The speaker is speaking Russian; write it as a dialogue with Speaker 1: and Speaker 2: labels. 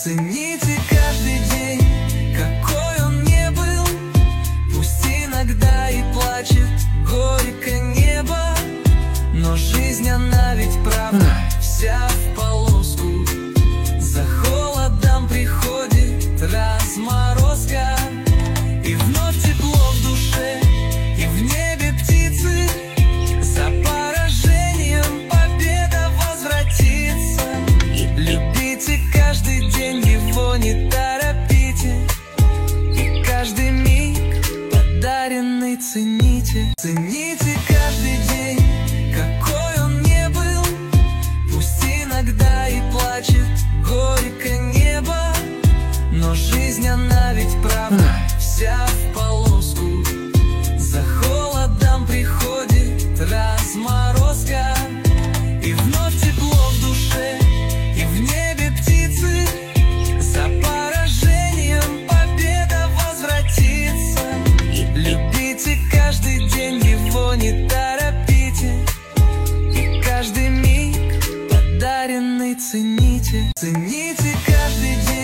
Speaker 1: Цените каждый день, какой он не был. Пусть иногда и плачет горько небо, но жизнь, она ведь правда вся в полоску. За холодом приходит разморозка, и вновь тепло в душе, и в небе птицы. За поражением победа возвратится. Любите каждый день, его не торопите, и каждый миг подаренный цените. Цените каждый день, какой он не был. Пусть иногда и плачет горько небо, но жизнь, она ведь правда вся в полоску. За холодом приходит разморозка, и вновь тепло в душе, и в небе птицы. За поражением победа возвратится. Любите каждый день, его не торопите, и каждый миг подаренный цените. Цените каждый день.